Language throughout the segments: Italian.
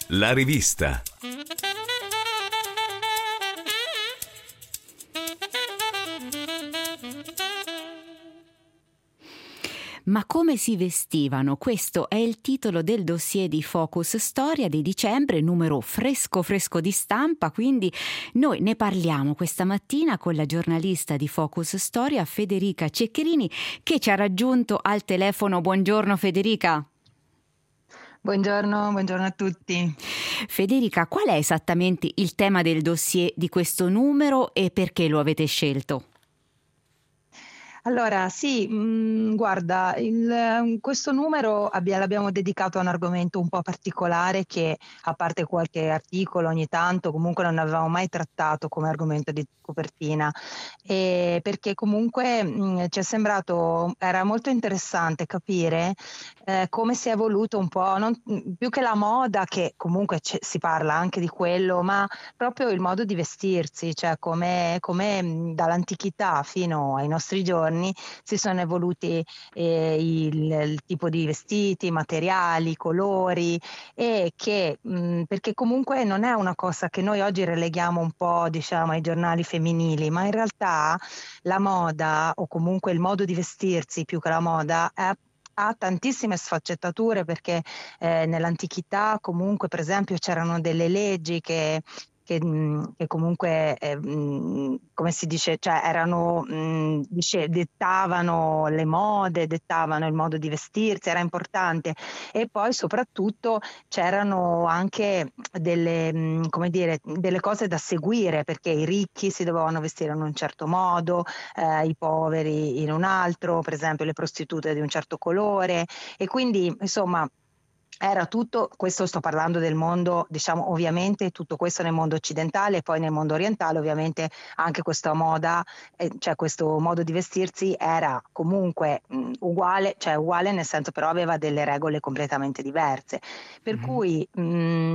La rivista. Ma come si vestivano? Questo è il titolo del dossier di Focus Storia di dicembre, numero fresco di stampa, quindi noi ne parliamo questa mattina con la giornalista di Focus Storia Federica Ceccherini, che ci ha raggiunto al telefono. Buongiorno Federica. Buongiorno a tutti. Federica, qual è esattamente il tema del dossier di questo numero e perché lo avete scelto? Allora, sì, guarda, questo numero l'abbiamo dedicato a un argomento un po' particolare che, a parte qualche articolo ogni tanto, comunque non avevamo mai trattato come argomento di copertina, perché comunque ci è sembrato, era molto interessante capire come si è evoluto un po', più che la moda, che comunque si parla anche di quello, ma proprio il modo di vestirsi, cioè come dall'antichità fino ai nostri giorni si sono evoluti il tipo di vestiti, materiali, colori, e che perché comunque non è una cosa che noi oggi releghiamo un po', diciamo, ai giornali femminili, ma in realtà la moda, o comunque il modo di vestirsi più che la moda, ha tantissime sfaccettature, perché nell'antichità comunque, per esempio, c'erano delle leggi che comunque, come si dice, cioè dettavano le mode, dettavano il modo di vestirsi, era importante. E poi soprattutto c'erano anche come dire, delle cose da seguire, perché i ricchi si dovevano vestire in un certo modo, i poveri in un altro, per esempio le prostitute di un certo colore, e quindi insomma era tutto questo. Sto parlando del mondo, diciamo, ovviamente tutto questo nel mondo occidentale, e poi nel mondo orientale ovviamente anche questa moda, cioè questo modo di vestirsi era comunque uguale, cioè uguale nel senso, però aveva delle regole completamente diverse, per cui è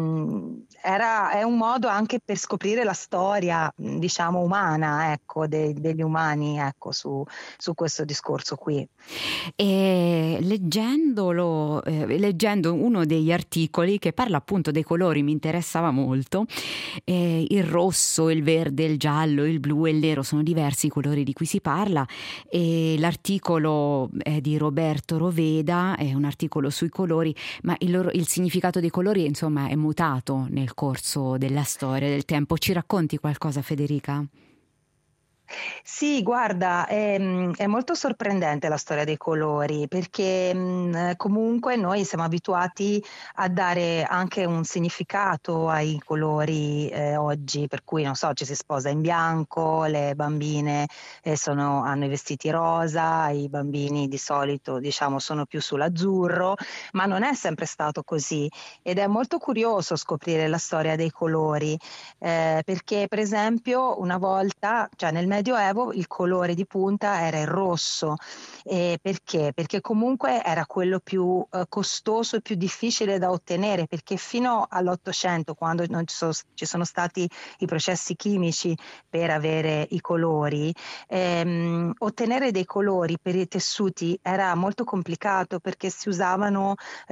un modo anche per scoprire la storia, diciamo, umana, ecco, degli umani, ecco, su questo discorso qui. E leggendo uno degli articoli che parla appunto dei colori, mi interessava molto, il rosso, il verde, il giallo, il blu e il nero sono diversi i colori di cui si parla, e l'articolo è di Roberto Roveda, è un articolo sui colori, ma il significato dei colori insomma è mutato nel corso della storia, del tempo. Ci racconti qualcosa, Federica? Sì, guarda, è molto sorprendente la storia dei colori, perché comunque noi siamo abituati a dare anche un significato ai colori oggi, per cui non so, ci si sposa in bianco, le bambine hanno i vestiti rosa, i bambini di solito, diciamo, sono più sull'azzurro, ma non è sempre stato così, ed è molto curioso scoprire la storia dei colori, perché per esempio una volta, cioè nel Medioevo, il colore di punta era il rosso. Perché? Perché comunque era quello più costoso e più difficile da ottenere, perché fino all'Ottocento, quando non ci sono stati i processi chimici per avere i colori, ottenere dei colori per i tessuti era molto complicato, perché si usavano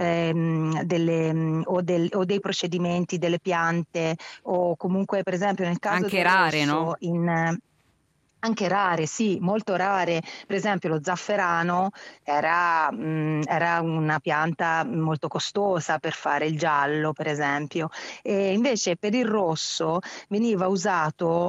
o dei procedimenti, delle piante, o comunque, per esempio, nel caso Anche del rare, rosso, no? anche rare, sì, molto rare. Per esempio lo zafferano era una pianta molto costosa per fare il giallo, per esempio. E invece per il rosso veniva usato,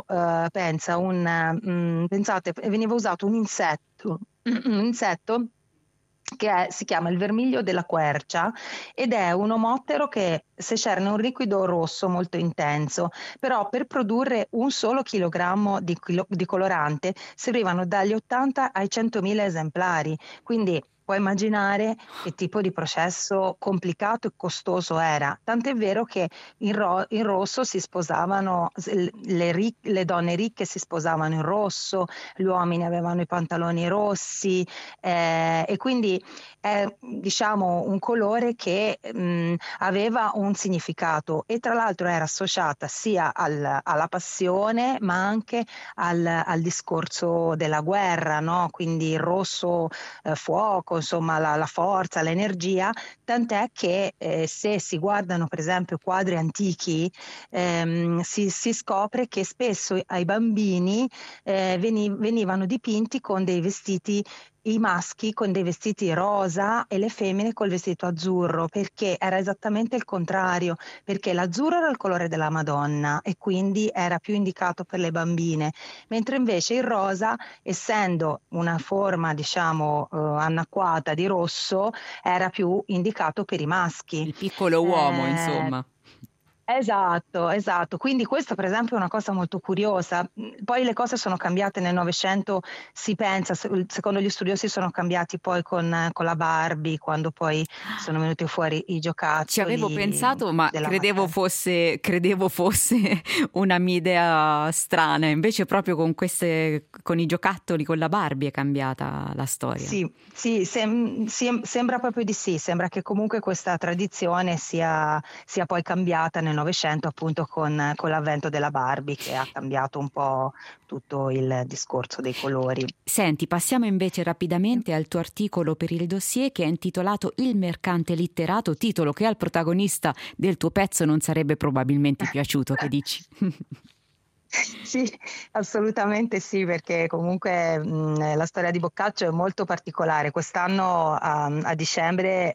pensate, veniva usato un insetto, un insetto si chiama il vermiglio della quercia, ed è un omottero che secerne un liquido rosso molto intenso, però per produrre un solo chilogrammo di colorante servivano dagli 80 ai 100.000 esemplari, quindi puoi immaginare che tipo di processo complicato e costoso era. Tant'è vero che in rosso si sposavano, le donne ricche si sposavano in rosso, gli uomini avevano i pantaloni rossi, e quindi è, diciamo, un colore che aveva un significato, e tra l'altro era associata sia alla passione, ma anche al discorso della guerra, no? Quindi il rosso fuoco, poco insomma la forza, l'energia, tant'è che se si guardano per esempio quadri antichi si scopre che spesso ai bambini venivano dipinti con dei vestiti, i maschi con dei vestiti rosa e le femmine col vestito azzurro, perché era esattamente il contrario, perché l'azzurro era il colore della Madonna e quindi era più indicato per le bambine, mentre invece il rosa, essendo una forma diciamo annacquata di rosso, era più indicato per i maschi. Il piccolo uomo, Eh, insomma. Esatto, esatto. Quindi questa per esempio è una cosa molto curiosa. Poi le cose sono cambiate nel Novecento, si pensa, secondo gli studiosi sono cambiati poi con la Barbie, quando poi sono venuti fuori i Ci avevo giocattoli pensato, ma della Mattel. credevo fosse una mia idea strana. Invece proprio con i giocattoli, con la Barbie è cambiata la storia. Sì, sì, sembra proprio di sì, sembra che comunque questa tradizione sia poi cambiata nel Novecento appunto con l'avvento della Barbie che ha cambiato un po' tutto il discorso dei colori. Senti, passiamo invece rapidamente al tuo articolo per il dossier che è intitolato Il mercante litterato, titolo che al protagonista del tuo pezzo non sarebbe probabilmente piaciuto, che dici? Sì, assolutamente sì, perché comunque la storia di Boccaccio è molto particolare. Quest'anno a dicembre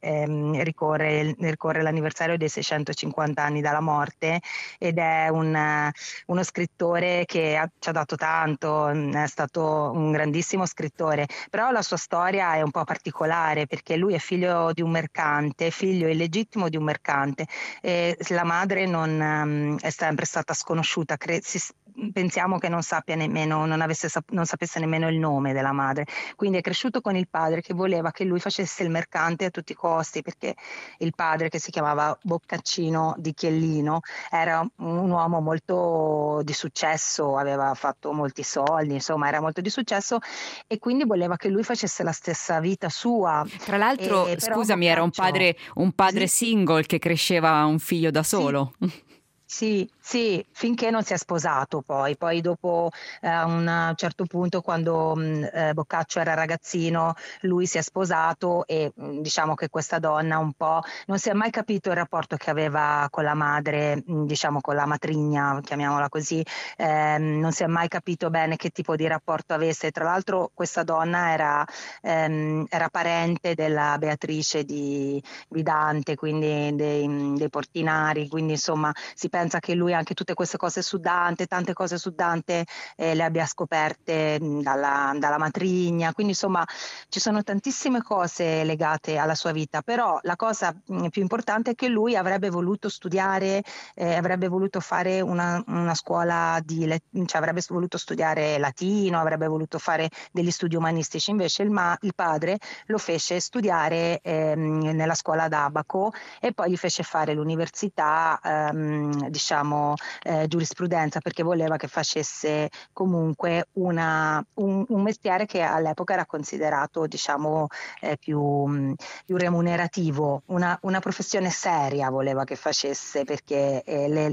ricorre l'anniversario dei 650 anni dalla morte ed è uno scrittore che ci ha dato tanto, è stato un grandissimo scrittore, però la sua storia è un po' particolare perché lui è figlio di un mercante, figlio illegittimo di un mercante. La madre non è sempre stata sconosciuta, pensiamo che non sappia nemmeno, non sapesse nemmeno il nome della madre, quindi è cresciuto con il padre che voleva che lui facesse il mercante a tutti i costi, perché il padre, che si chiamava Boccaccino di Chiellino, era un uomo molto di successo, aveva fatto molti soldi, insomma era molto di successo e quindi voleva che lui facesse la stessa vita sua. Tra l'altro, Però scusami, era Boccaccio, un padre sì, single che cresceva un figlio da sì. solo. Sì, sì, finché non si è sposato poi dopo a un certo punto quando Boccaccio era ragazzino lui si è sposato e diciamo che questa donna un po' non si è mai capito il rapporto che aveva con la madre, diciamo con la matrigna, chiamiamola così, non si è mai capito bene che tipo di rapporto avesse. Tra l'altro questa donna era parente della Beatrice di Dante, quindi dei Portinari, quindi insomma si pensa che lui anche tutte queste cose su Dante, tante cose su Dante le abbia scoperte dalla matrigna, quindi insomma ci sono tantissime cose legate alla sua vita, però la cosa più importante è che lui avrebbe voluto studiare, avrebbe voluto fare una scuola cioè avrebbe voluto studiare latino, avrebbe voluto fare degli studi umanistici, invece il padre lo fece studiare nella scuola d'Abaco e poi gli fece fare l'università, diciamo, giurisprudenza, perché voleva che facesse comunque un mestiere che all'epoca era considerato, diciamo, più remunerativo, una professione seria voleva che facesse, perché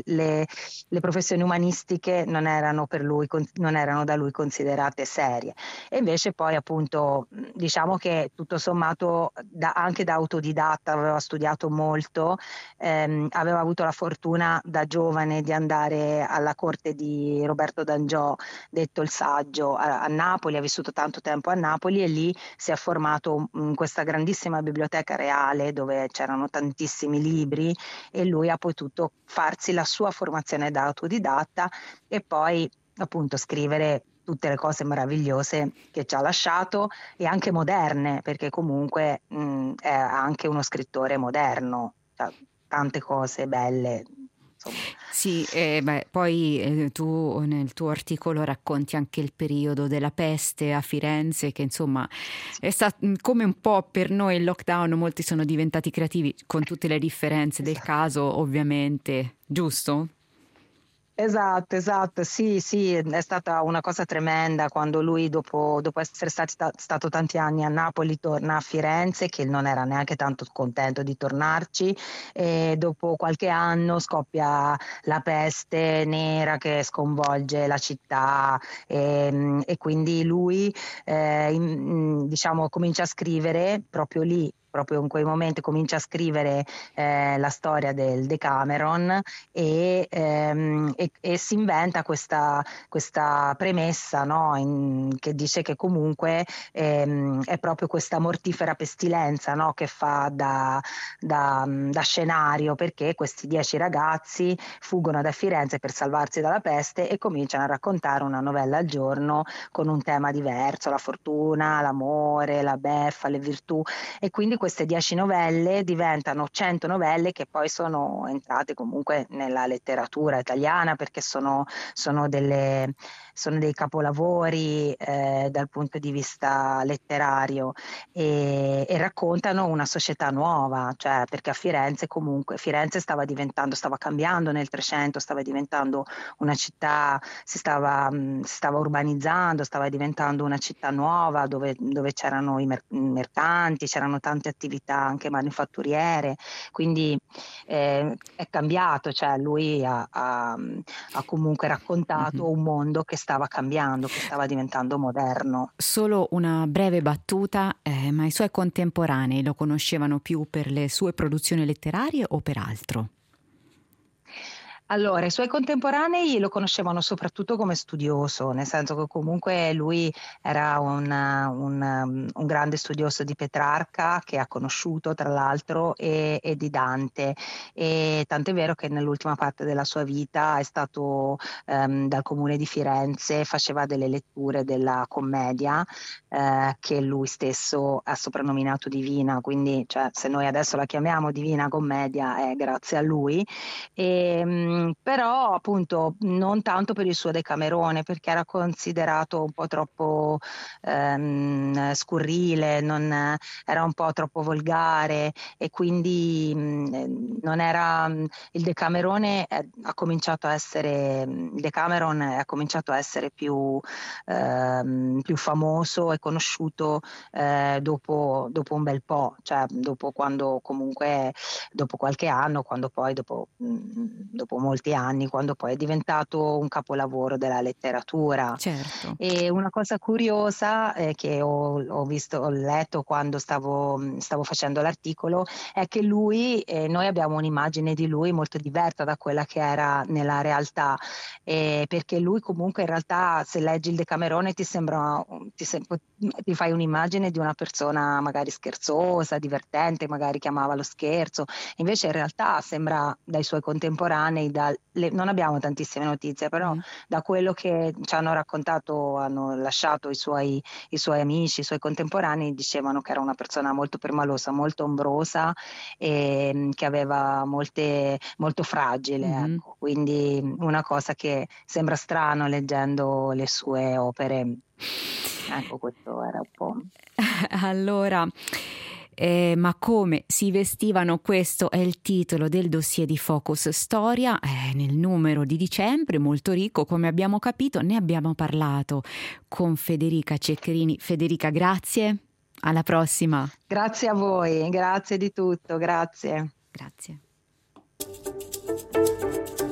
le professioni umanistiche non erano per lui, non erano da lui considerate serie. E invece poi appunto diciamo che tutto sommato anche da autodidatta aveva studiato molto, aveva avuto la fortuna da giovane di andare alla corte di Roberto D'Angiò, detto il Saggio, a Napoli, ha vissuto tanto tempo a Napoli e lì si è formato in questa grandissima biblioteca reale dove c'erano tantissimi libri e lui ha potuto farsi la sua formazione da autodidatta e poi appunto scrivere tutte le cose meravigliose che ci ha lasciato e anche moderne, perché comunque è anche uno scrittore moderno, cioè, tante cose belle, insomma. Sì, poi tu nel tuo articolo racconti anche il periodo della peste a Firenze, che insomma è stato come un po' per noi il lockdown, molti sono diventati creativi con tutte le differenze del Esatto. caso, ovviamente, giusto? Esatto, sì, sì, è stata una cosa tremenda quando lui dopo essere stato tanti anni a Napoli torna a Firenze, che non era neanche tanto contento di tornarci, e dopo qualche anno scoppia la peste nera che sconvolge la città, e quindi lui diciamo comincia a scrivere proprio lì. Proprio in quei momenti comincia a scrivere la storia del Decameron e si inventa questa premessa, no? Che dice che comunque è proprio questa mortifera pestilenza, no? Che fa da scenario, perché questi 10 ragazzi fuggono da Firenze per salvarsi dalla peste e cominciano a raccontare una novella al giorno con un tema diverso: la fortuna, l'amore, la beffa, le virtù. E quindi queste 10 novelle diventano 100 novelle che poi sono entrate comunque nella letteratura italiana, perché sono dei capolavori dal punto di vista letterario, e raccontano una società nuova, cioè perché a Firenze comunque Firenze stava cambiando nel 300, stava diventando una città, si stava urbanizzando, stava diventando una città nuova dove c'erano i mercanti, c'erano tante attività anche manifatturiere, quindi è cambiato, cioè lui ha comunque Mhm. raccontato un mondo che stava cambiando, che stava diventando moderno. Solo una breve battuta, ma i suoi contemporanei lo conoscevano più per le sue produzioni letterarie o per altro? Allora, i suoi contemporanei lo conoscevano soprattutto come studioso, nel senso che comunque lui era un grande studioso di Petrarca, che ha conosciuto tra l'altro, e di Dante, e tant'è vero che nell'ultima parte della sua vita è stato dal comune di Firenze, faceva delle letture della commedia che lui stesso ha soprannominato Divina, quindi cioè, se noi adesso la chiamiamo Divina Commedia è grazie a lui. Però appunto non tanto per il suo Decamerone, perché era considerato un po' troppo scurrile, era un po' troppo volgare, e quindi non era il Decamerone il Decameron ha cominciato a essere più famoso e conosciuto dopo un bel po', cioè dopo, quando comunque dopo qualche anno, quando poi dopo molti anni, quando poi è diventato un capolavoro della letteratura. Certo. E una cosa curiosa che ho letto quando stavo facendo l'articolo, è che noi abbiamo un'immagine di lui molto diversa da quella che era nella realtà, perché lui comunque in realtà, se leggi il Decamerone, ti fai un'immagine di una persona magari scherzosa, divertente, magari che amava lo scherzo. Invece in realtà sembra, dai suoi contemporanei, non abbiamo tantissime notizie, però Mhm. da quello che ci hanno raccontato, hanno lasciato i suoi amici, i suoi contemporanei, dicevano che era una persona molto permalosa, molto ombrosa, e che aveva molto fragile, Mhm. ecco. Quindi una cosa che sembra strano leggendo le sue opere. Ecco, questo era un po'. Allora, ma come si vestivano? Questo è il titolo del dossier di Focus Storia, nel numero di dicembre, molto ricco, come abbiamo capito. Ne abbiamo parlato con Federica Ceccherini. Federica, grazie, alla prossima. Grazie a voi, grazie di tutto, grazie. Grazie.